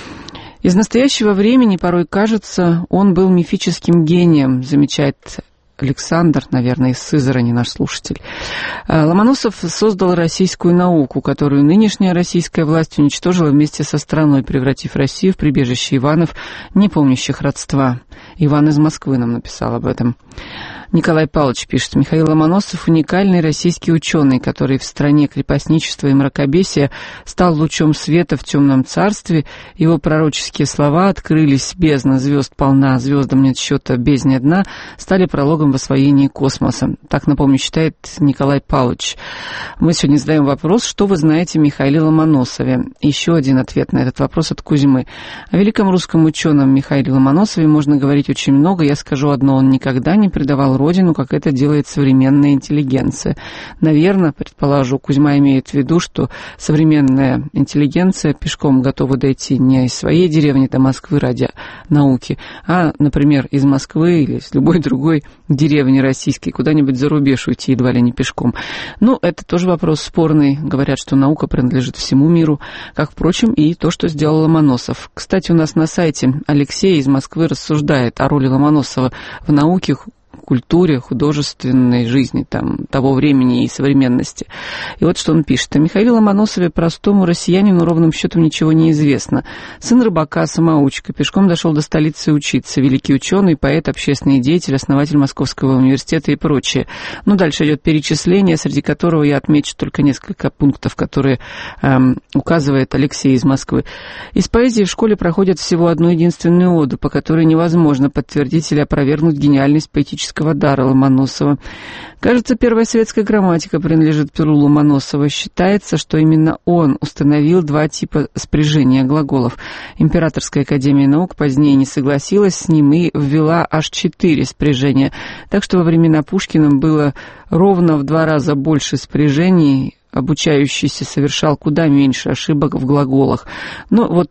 Из настоящего времени порой кажется, он был мифическим гением, замечает Александр, наверное, из Сызрани, наш слушатель. Ломоносов создал российскую науку, которую нынешняя российская власть уничтожила вместе со страной, превратив Россию в прибежище Иванов, не помнящих родства. Иван из Москвы нам написал об этом. Николай Павлович пишет: Михаил Ломоносов – уникальный российский ученый, который в стране крепостничества и мракобесия стал лучом света в темном царстве. Его пророческие слова «открылись бездна, звезд полна, звездам нет счета, бездне дна» стали прологом в освоении космоса. Так, напомню, считает Николай Павлович. Мы сегодня задаем вопрос: что вы знаете о Михаиле Ломоносове? Еще один ответ на этот вопрос от Кузьмы. О великом русском ученом Михаиле Ломоносове можно говорить очень много. Я скажу одно: он никогда не предавал родину, как это делает современная интеллигенция. Наверное, предположу, Кузьма имеет в виду, что современная интеллигенция пешком готова дойти не из своей деревни до Москвы ради науки, а, например, из Москвы или из любой другой деревни российской куда-нибудь за рубеж уйти едва ли не пешком. Ну, это тоже вопрос спорный. Говорят, что наука принадлежит всему миру, как, впрочем, и то, что сделал Ломоносов. Кстати, у нас на сайте Алексей из Москвы рассуждает о роли Ломоносова в науке, культуре, художественной жизни того времени и современности. И вот что он пишет. О Михаиле Ломоносове простому россиянину ровным счетом ничего не известно. Сын рыбака, самоучка, пешком дошел до столицы учиться. Великий ученый, поэт, общественный деятель, основатель Московского университета и прочее. Ну, дальше идет перечисление, среди которого я отмечу только несколько пунктов, которые указывает Алексей из Москвы. Из поэзии в школе проходят всего одну единственную оду, по которой невозможно подтвердить или опровергнуть гениальность поэтического дара Ломоносова. Кажется, первая советская грамматика принадлежит перу Ломоносова. Считается, что именно он установил 2 типа спряжения глаголов. Императорская академия наук позднее не согласилась с ним и ввела аж 4 спряжения. Так что во времена Пушкина было ровно в 2 раза больше спряжений. Обучающийся совершал куда меньше ошибок в глаголах. Но вот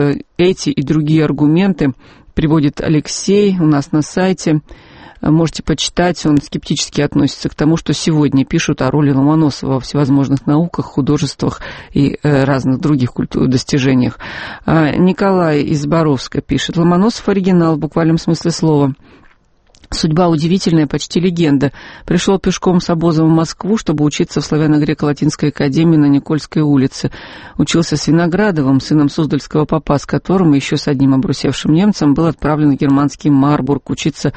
эти и другие аргументы приводит Алексей у нас на сайте. Можете почитать, он скептически относится к тому, что сегодня пишут о роли Ломоносова во всевозможных науках, художествах и разных других достижениях. Николай из Боровска пишет: Ломоносов оригинал в буквальном смысле слова. Судьба удивительная, почти легенда. Пришел пешком с обозом в Москву, чтобы учиться в славяно-греко-латинской академии на Никольской улице. Учился с Виноградовым, сыном суздальского попа, с которым еще с одним обрусевшим немцем был отправлен в германский Марбург учиться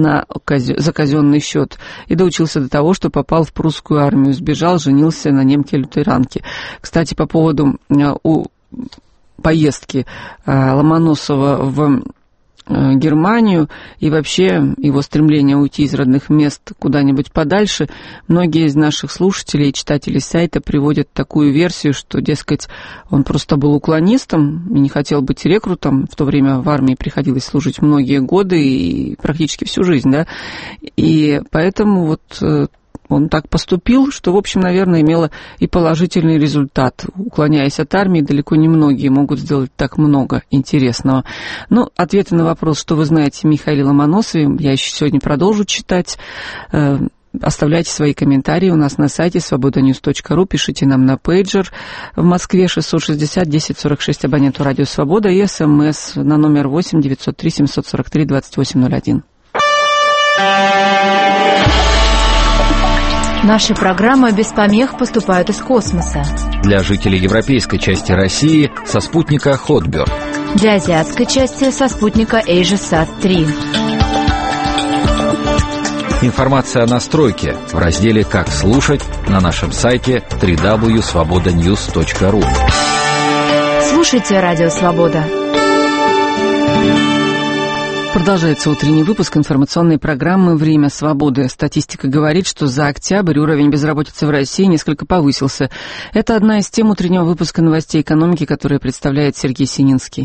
за казенный счет. И доучился до того, что попал в прусскую армию, сбежал, женился на немке-лютеранке. Кстати, по поводу поездки Ломоносова в Германию и вообще его стремление уйти из родных мест куда-нибудь подальше, многие из наших слушателей и читателей сайта приводят такую версию, что, дескать, он просто был уклонистом и не хотел быть рекрутом. В то время в армии приходилось служить многие годы и практически всю жизнь, да, и поэтому вот он так поступил, что, в общем, наверное, имело и положительный результат. Уклоняясь от армии, далеко не многие могут сделать так много интересного. Ну, ответы на вопрос, что вы знаете о Михаиле Ломоносове, я еще сегодня продолжу читать. Оставляйте свои комментарии у нас на сайте svobodanews.ru, пишите нам на пейджер в Москве 660 1046 абоненту Радио Свобода и СМС на номер 8 903 743 2801. Наши программы без помех поступают из космоса. Для жителей европейской части России со спутника Хотбер. Для азиатской части со спутника AsiaSat-3. Информация о настройке в разделе «Как слушать» на нашем сайте www.svobodanews.ru. Слушайте Радио Свобода. Продолжается утренний выпуск информационной программы «Время свободы». Статистика говорит, что за октябрь уровень безработицы в России несколько повысился. Это одна из тем утреннего выпуска новостей экономики, которые представляет Сергей Сининский.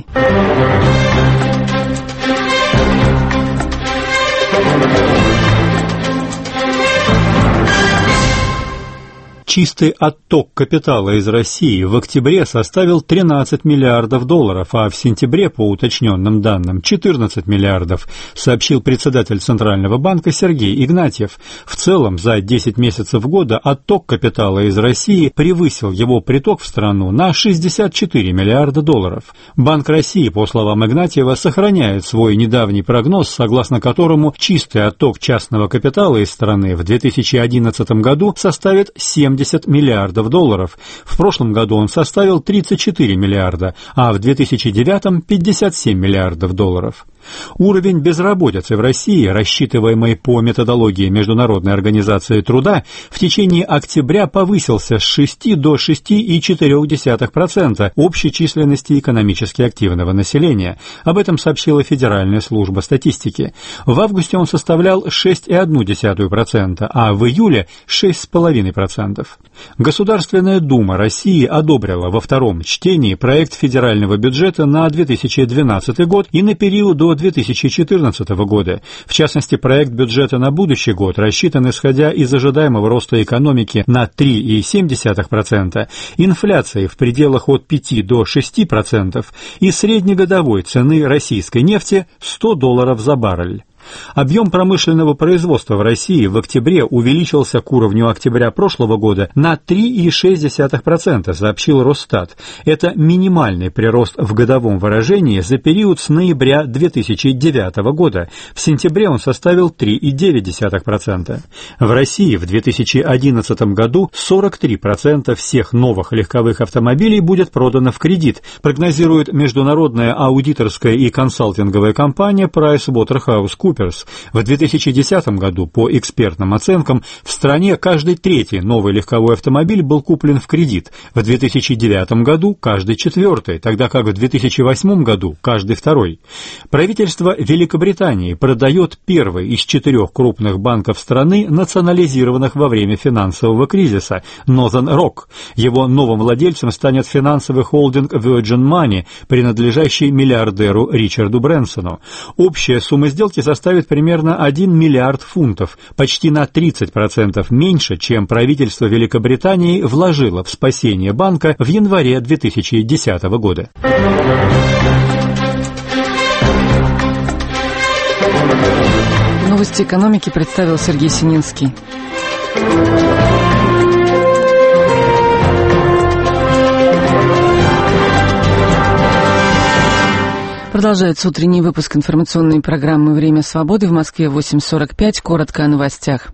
Чистый отток капитала из России в октябре составил 13 миллиардов долларов, а в сентябре, по уточненным данным, 14 миллиардов, сообщил председатель Центрального банка Сергей Игнатьев. В целом, за 10 месяцев года отток капитала из России превысил его приток в страну на 64 миллиарда долларов. Банк России, по словам Игнатьева, сохраняет свой недавний прогноз, согласно которому чистый отток частного капитала из страны в 2011 году составит 70 миллиардов долларов. В прошлом году он составил 34 миллиарда, а в 2009 – 57 миллиардов долларов. Уровень безработицы в России, рассчитываемый по методологии Международной организации труда, в течение октября повысился с 6 до 6,4% общей численности экономически активного населения. Об этом сообщила Федеральная служба статистики. В августе он составлял 6,1%, а в июле – 6,5%. Государственная Дума России одобрила во втором чтении проект федерального бюджета на 2012 год и на период до 2014 года. В частности, проект бюджета на будущий год рассчитан, исходя из ожидаемого роста экономики на 3,7%, инфляции в пределах от 5 до 6% и среднегодовой цены российской нефти $100 за баррель. Объем промышленного производства в России в октябре увеличился к уровню октября прошлого года на 3,6%, сообщил Росстат. Это минимальный прирост в годовом выражении за период с ноября 2009 года. В сентябре он составил 3,9%. В России в 2011 году 43% всех новых легковых автомобилей будет продано в кредит, прогнозирует международная аудиторская и консалтинговая компания PricewaterhouseCoopers. В 2010 году, по экспертным оценкам, в стране каждый третий новый легковой автомобиль был куплен в кредит, в 2009 году каждый четвертый, тогда как в 2008 году каждый второй. Правительство Великобритании продает первый из 4 крупных банков страны, национализированных во время финансового кризиса, Northern Rock. Его новым владельцем станет финансовый холдинг Virgin Money, принадлежащий миллиардеру Ричарду Брэнсону. Общая сумма сделки составит примерно 1 миллиард фунтов, почти на 30% меньше, чем правительство Великобритании вложило в спасение банка в январе 2010 года. Новости экономики представил Сергей Сининский. Продолжается утренний выпуск информационной программы «Время свободы». В Москве 8:45. Коротко о новостях.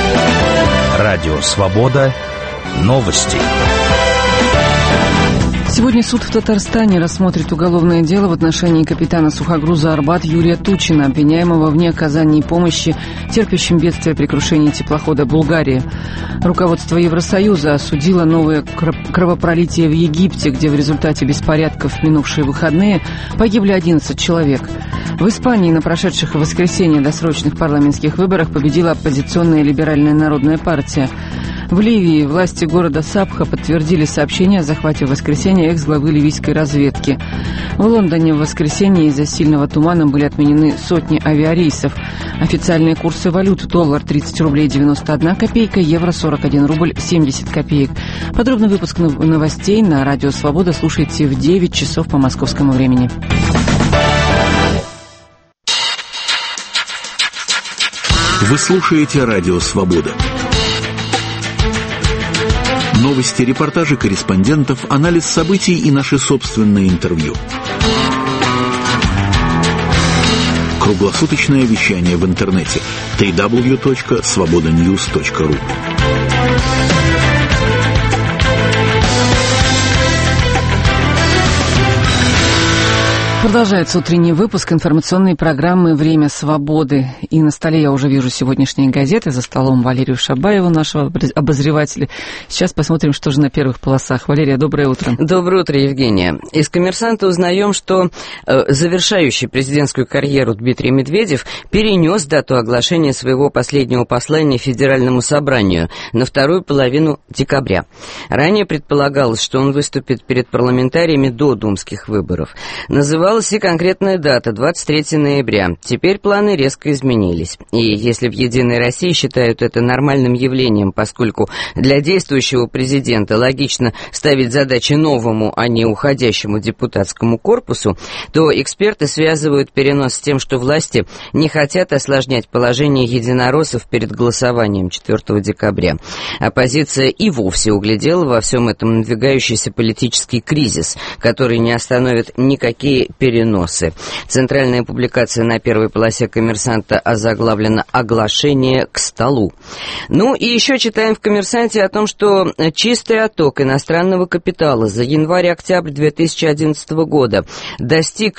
Радио «Свобода». Новости. Сегодня суд в Татарстане рассмотрит уголовное дело в отношении капитана сухогруза «Арбат» Юрия Тучина, обвиняемого в неоказании помощи терпящим бедствие при крушении теплохода «Булгария». Руководство Евросоюза осудило новое кровопролитие в Египте, где в результате беспорядков в минувшие выходные погибли 11 человек. В Испании на прошедших в воскресенье досрочных парламентских выборах победила оппозиционная либеральная народная партия. В Ливии власти города Сабха подтвердили сообщение о захвате в воскресенье экс-главы ливийской разведки. В Лондоне в воскресенье из-за сильного тумана были отменены сотни авиарейсов. Официальные курсы валют: доллар 30 рублей 91 копейка, евро 41 рубль 70 копеек. Подробный выпуск новостей на Радио Свобода слушайте в 9 часов по московскому времени. Вы слушаете Радио Свобода. Новости, репортажи корреспондентов, анализ событий и наши собственные интервью. Круглосуточное вещание в интернете www.svobodanews.ru. Продолжается утренний выпуск информационной программы «Время свободы». И на столе я уже вижу сегодняшние газеты. За столом Валерию Шабаеву, нашего обозревателя. Сейчас посмотрим, что же на первых полосах. Валерия, доброе утро. Доброе утро, Евгения. Из «Коммерсанта» узнаем, что завершающий президентскую карьеру Дмитрий Медведев перенес дату оглашения своего последнего послания Федеральному собранию на вторую половину декабря. Ранее предполагалось, что он выступит перед парламентариями до думских выборов. Называлась и конкретная дата, 23 ноября. Теперь планы резко изменились. И если в «Единой России» считают это нормальным явлением, поскольку для действующего президента логично ставить задачи новому, а не уходящему депутатскому корпусу, то эксперты связывают перенос с тем, что власти не хотят осложнять положение единороссов перед голосованием 4 декабря. Оппозиция и вовсе углядела во всем этом надвигающийся политический кризис, который не остановит никакие переносы. Центральная публикация на первой полосе «Коммерсанта» озаглавлена «Оглашение к столу». Ну и еще читаем в «Коммерсанте» о том, что чистый отток иностранного капитала за январь-октябрь 2011 года достиг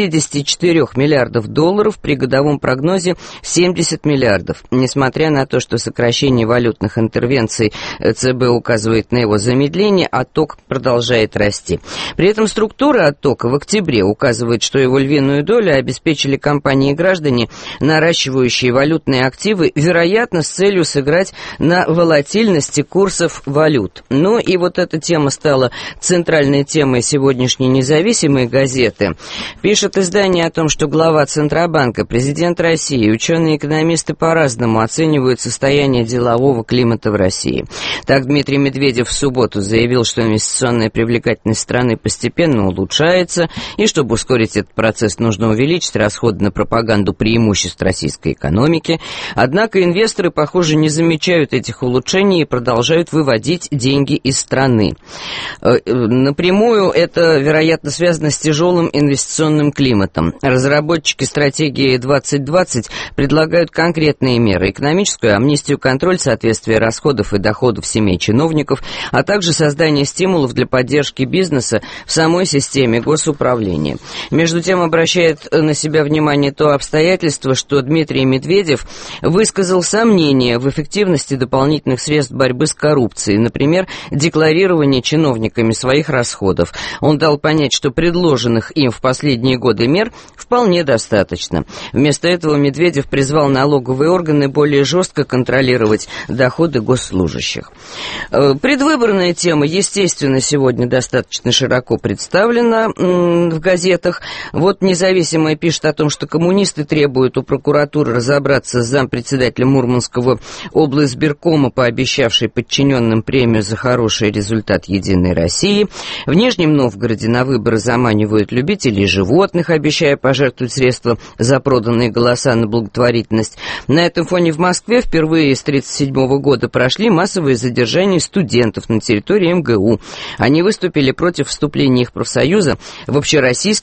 64 миллиардов долларов при годовом прогнозе 70 миллиардов. Несмотря на то, что сокращение валютных интервенций ЦБ указывает на его замедление, отток продолжает расти. При этом структура оттока в октябре указывает, что его львиную долю обеспечили компании и граждане, наращивающие валютные активы, вероятно, с целью сыграть на волатильности курсов валют. Ну и вот эта тема стала центральной темой сегодняшней независимой газеты. Пишет издание о том, что глава Центробанка, президент России, ученые-экономисты по-разному оценивают состояние делового климата в России. Так Дмитрий Медведев в субботу заявил, что инвестиционная привлекательность страны постепенно улучшается, и чтобы ускорить этот процесс, нужно увеличить расходы на пропаганду преимуществ российской экономики. Однако инвесторы, похоже, не замечают этих улучшений и продолжают выводить деньги из страны. Напрямую это, вероятно, связано с тяжелым инвестиционным климатом. Разработчики стратегии 2020 предлагают конкретные меры: экономическую амнистию, контроль соответствия расходов и доходов семей чиновников, а также создание стимулов для поддержки бизнеса в самой системе госуправления. Между тем, обращает на себя внимание то обстоятельство, что Дмитрий Медведев высказал сомнения в эффективности дополнительных средств борьбы с коррупцией, например, декларирование чиновниками своих расходов. Он дал понять, что предложенных им в последние годы мер вполне достаточно. Вместо этого Медведев призвал налоговые органы более жестко контролировать доходы госслужащих. Предвыборная тема, естественно, сегодня достаточно широко представлена в газетах. Вот «Независимая» пишет о том, что коммунисты требуют у прокуратуры разобраться с зампредседателем Мурманского облсбиркома, пообещавшей подчиненным премию за хороший результат «Единой России». В Нижнем Новгороде на выборы заманивают любителей животных, обещая пожертвовать средства за проданные голоса на благотворительность. На этом фоне в Москве впервые с 1937 года прошли массовые задержания студентов на территории МГУ. Они выступили против вступления их профсоюза в общероссийский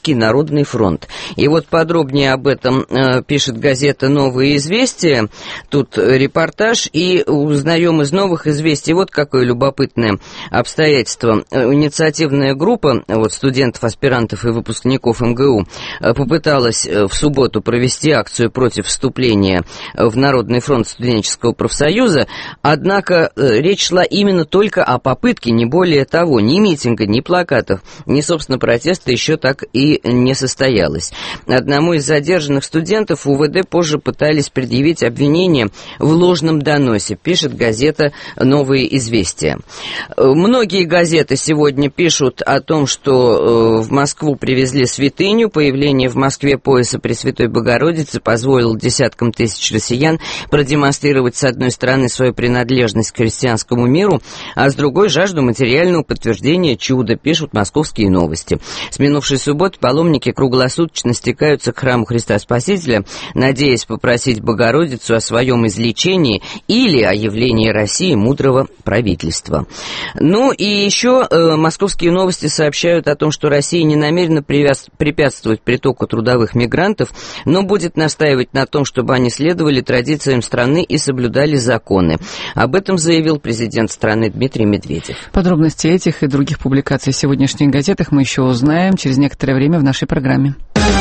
Русский народный фронт. И вот подробнее об этом пишет газета «Новые известия». Тут репортаж, и узнаем из новых известий вот какое любопытное обстоятельство. Инициативная группа студентов, аспирантов и выпускников МГУ попыталась в субботу провести акцию против вступления в Народный фронт студенческого профсоюза, однако речь шла именно только о попытке, не более того, ни митинга, ни плакатов, ни, собственно, протеста еще так и не состоялось. Одному из задержанных студентов УВД позже пытались предъявить обвинение в ложном доносе, пишет газета «Новые известия». Многие газеты сегодня пишут о том, что в Москву привезли святыню. Появление в Москве пояса Пресвятой Богородицы позволило десяткам тысяч россиян продемонстрировать, с одной стороны, свою принадлежность к христианскому миру, а с другой — жажду материального подтверждения чуда, пишут «Московские новости». С минувшей субботы паломники круглосуточно стекаются к храму Христа Спасителя, надеясь попросить Богородицу о своем излечении или о явлении России мудрого правительства. Ну и еще «Московские новости» сообщают о том, что Россия не намерена препятствовать притоку трудовых мигрантов, но будет настаивать на том, чтобы они следовали традициям страны и соблюдали законы. Об этом заявил президент страны Дмитрий Медведев. Подробности этих и других публикаций в сегодняшних газетах мы еще узнаем через некоторое время в нашей программе.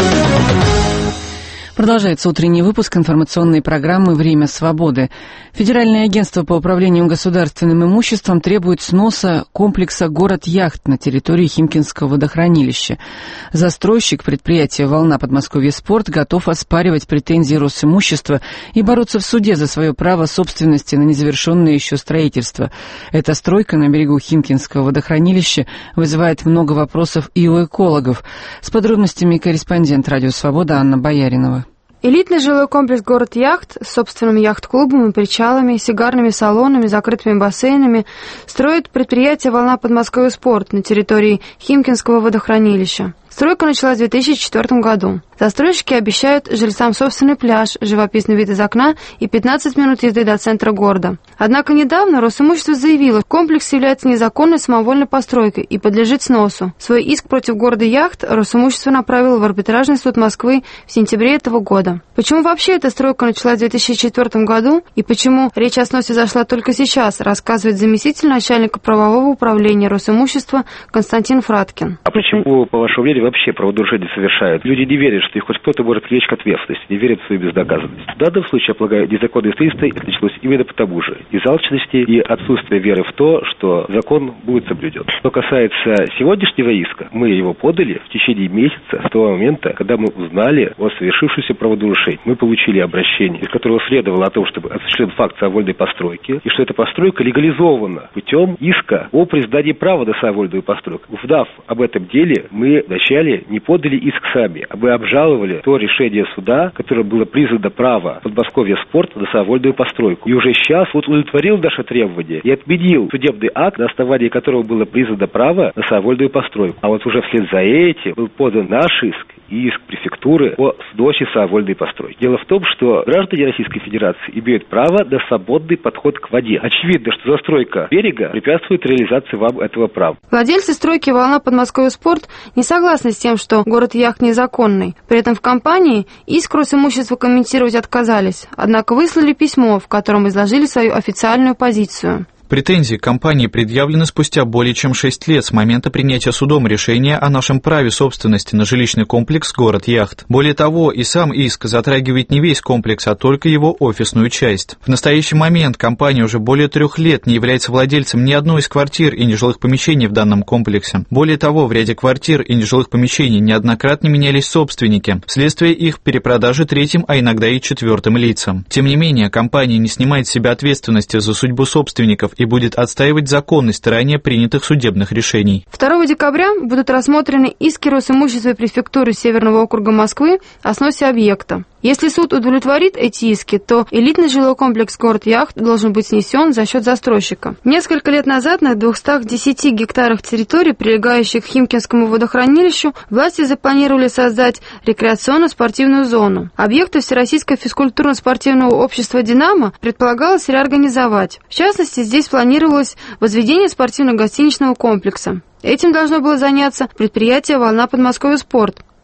Продолжается утренний выпуск информационной программы «Время свободы». Федеральное агентство по управлению государственным имуществом требует сноса комплекса «Город-Яхт» на территории Химкинского водохранилища. Застройщик предприятия «Волна Подмосковье Спорт» готов оспаривать претензии Росимущества и бороться в суде за свое право собственности на незавершенное еще строительство. Эта стройка на берегу Химкинского водохранилища вызывает много вопросов и у экологов. С подробностями корреспондент «Радио Свобода» Анна Бояринова. Элитный жилой комплекс «Город-Яхт» с собственным яхт-клубом и причалами, сигарными салонами, закрытыми бассейнами строит предприятие «Волна Подмосковье Спорт» на территории Химкинского водохранилища. Стройка началась в 2004 году. Застройщики обещают жильцам собственный пляж, живописный вид из окна и 15 минут езды до центра города. Однако недавно Росимущество заявило, что комплекс является незаконной самовольной постройкой и подлежит сносу. Свой иск против города Яхт Росимущество направило в арбитражный суд Москвы в сентябре этого года. Почему вообще эта стройка началась в 2004 году и почему речь о сносе зашла только сейчас, рассказывает заместитель начальника правового управления Росимущества Константин Фраткин. А почему, по вашему мнению, вообще правонарушения совершают? Люди не верят, что их хоть кто-то может привлечь к ответственности, не верят в свою бездоказанность. В данном случае, я полагаю, незаконное строительство это началось именно потому же. Из алчности и отсутствия веры в то, что закон будет соблюден. Что касается сегодняшнего иска, мы его подали в течение месяца, с того момента, когда мы узнали о совершившемся правонарушении. Мы получили обращение, из которого следовало о том, чтобы осуществлен факт самовольной постройки, и что эта постройка легализована путем иска о признании права на самовольную постройку. Узнав об этом деле, мы вначале не подали иск сами, а мы обжаловали то решение суда, которое было признано право Подмосковья Спорт на самовольную постройку. И уже сейчас суд удовлетворил наше требование и отменил судебный акт, на основании которого было признано право на самовольную постройку. А вот уже вслед за этим был подан наш иск и иск префектуры о сносе самовольной постройки. Дело в том, что граждане Российской Федерации имеют право на свободный подход к воде. Очевидно, что застройка берега препятствует реализации вам этого права. Владельцы стройки «Волна Подмосковье Спорт» не согласны с тем, что город-яхт незаконный. При этом в компании иск Росимущества комментировать отказались, однако выслали письмо, в котором изложили свою официальную позицию. Претензии к компании предъявлены спустя более чем 6 лет с момента принятия судом решения о нашем праве собственности на жилищный комплекс «Город-Яхт». Более того, и сам иск затрагивает не весь комплекс, а только его офисную часть. В настоящий момент компания уже более 3 лет не является владельцем ни одной из квартир и нежилых помещений в данном комплексе. Более того, в ряде квартир и нежилых помещений неоднократно менялись собственники, вследствие их перепродажи третьим, а иногда и четвертым лицам. Тем не менее, компания не снимает с себя ответственности за судьбу собственников и будет отстаивать законность ранее принятых судебных решений. 2 декабря будут рассмотрены иски Росимущества и префектуры Северного округа Москвы о сносе объекта. Если суд удовлетворит эти иски, то элитный жилой комплекс «Город-Яхт» должен быть снесен за счет застройщика. Несколько лет назад на 210 гектарах территории, прилегающих к Химкинскому водохранилищу, власти запланировали создать рекреационно-спортивную зону. Объекты Всероссийского физкультурно-спортивного общества «Динамо» предполагалось реорганизовать. В частности, здесь планировалось возведение спортивно-гостиничного комплекса. Этим должно было заняться предприятие «Волна Подмосковье Спорт».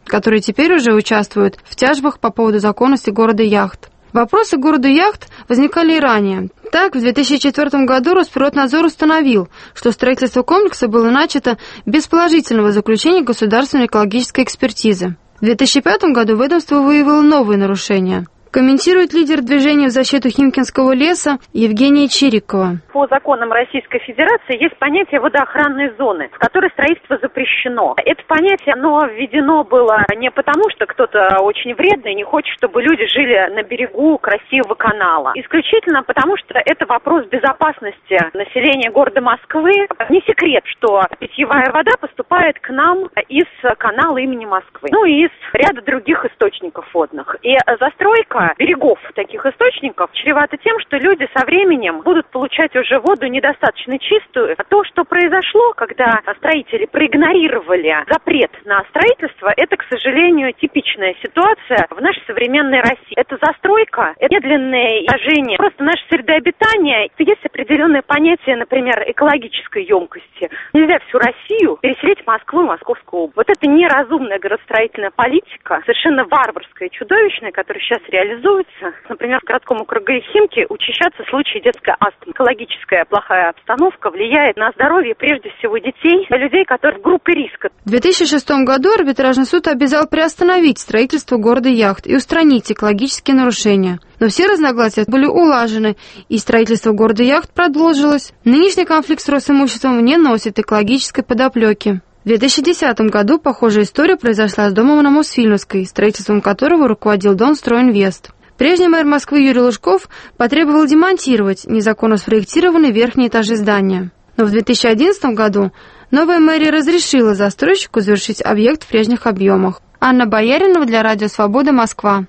которые теперь уже участвуют в тяжбах по поводу законности города Яхт. Вопросы к городу Яхт возникали и ранее. Так, в 2004 году Росприроднадзор установил, что строительство комплекса было начато без положительного заключения государственной экологической экспертизы. В 2005 году ведомство выявило новые нарушения. Комментирует лидер движения в защиту Химкинского леса Евгения Чирикова. По законам Российской Федерации есть понятие водоохранной зоны, в которой строительство запрещено. Это понятие, оно введено было не потому, что кто-то очень вредный не хочет, чтобы люди жили на берегу красивого канала. Исключительно потому, что это вопрос безопасности населения города Москвы. Не секрет, что питьевая вода поступает к нам из канала имени Москвы, и из ряда других источников водных. И застройка берегов таких источников чревато тем, что люди со временем будут получать уже воду недостаточно чистую. А то, что произошло, когда строители проигнорировали запрет на строительство, это, к сожалению, типичная ситуация в нашей современной России. Это застройка, это медленное искажение просто нашей среды обитания. Есть определенное понятие, например, экологической емкости. Нельзя всю Россию переселить в Москву и Московскую область. Вот это неразумная градостроительная политика, совершенно варварская и чудовищная, которая сейчас реализуется. Например, в городском округе Химки учащаются случаи детской астмы. Экологическая плохая обстановка влияет на здоровье прежде всего детей, на людей, которые в группе риска. В 2006 году арбитражный суд обязал приостановить строительство города Яхт и устранить экологические нарушения. Но все разногласия были улажены, и строительство города Яхт продолжилось. Нынешний конфликт с Росимуществом не носит экологической подоплеки. В 2010 году похожая история произошла с домом на Мосфильмовской, строительством которого руководил Донстройинвест. Прежний мэр Москвы Юрий Лужков потребовал демонтировать незаконно спроектированные верхние этажи здания. Но в 2011 году новая мэрия разрешила застройщику завершить объект в прежних объемах. Анна Бояринова для Радио Свобода, Москва.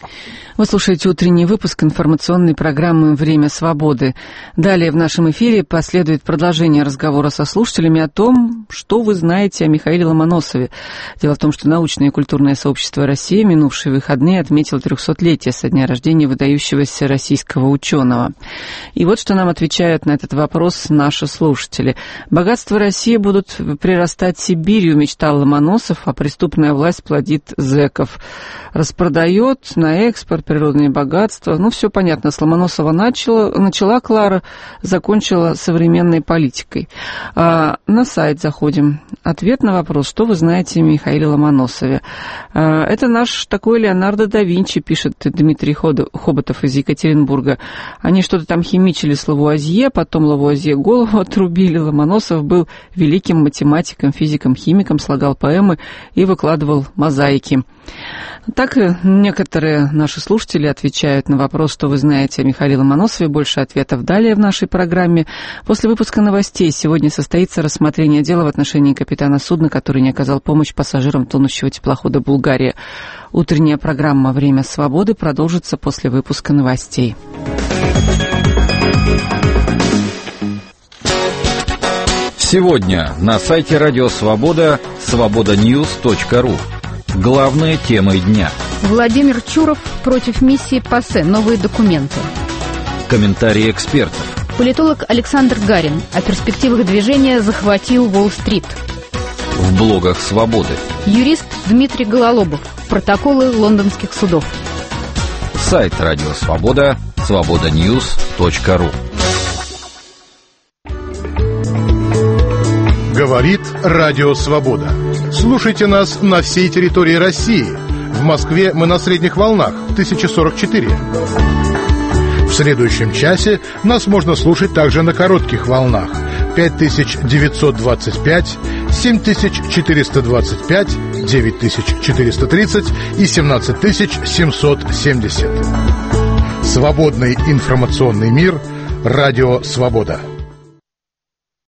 Вы слушаете утренний выпуск информационной программы «Время свободы». Далее в нашем эфире последует продолжение разговора со слушателями о том, что вы знаете о Михаиле Ломоносове. Дело в том, что научное и культурное сообщество России минувшие выходные отметило 300-летие со дня рождения выдающегося российского ученого. И вот что нам отвечают на этот вопрос наши слушатели. «Богатства России будут прирастать Сибирью», мечтал Ломоносов, а преступная власть плодит зэков. Распродает на экспорт природные богатства. Все понятно. С Ломоносова начала Клара, закончила современной политикой. На сайт заходим. Ответ на вопрос, что вы знаете о Михаиле Ломоносове. Это наш такой Леонардо да Винчи, пишет Дмитрий Хоботов из Екатеринбурга. Они что-то там химичили с Лавуазье, потом Лавуазье голову отрубили. Ломоносов был великим математиком, физиком, химиком, слагал поэмы и выкладывал мозаики. Так некоторые наши слушатели отвечают на вопрос, что вы знаете о Михаиле Ломоносове. Больше ответов далее в нашей программе. После выпуска новостей сегодня состоится рассмотрение дела в отношении капитана судна, который не оказал помощь пассажирам тонущего теплохода «Булгария». Утренняя программа «Время свободы» продолжится после выпуска новостей. Сегодня на сайте Радио Свобода свободаньюз.ру. Главные темы дня. Владимир Чуров против миссии ПАСЕ. Новые документы. Комментарии экспертов. Политолог Александр Гарин о перспективах движения «Захвати Уолл-стрит». В блогах «Свободы». Юрист Дмитрий Гололобов. Протоколы лондонских судов. Сайт Радио Свобода свободаньюз.ру. Говорит Радио Свобода. Слушайте нас на всей территории России. В Москве мы на средних волнах 1044. В следующем часе нас можно слушать также на коротких волнах 5925, 7425, 9430 и 17770. Свободный информационный мир. Радио Свобода.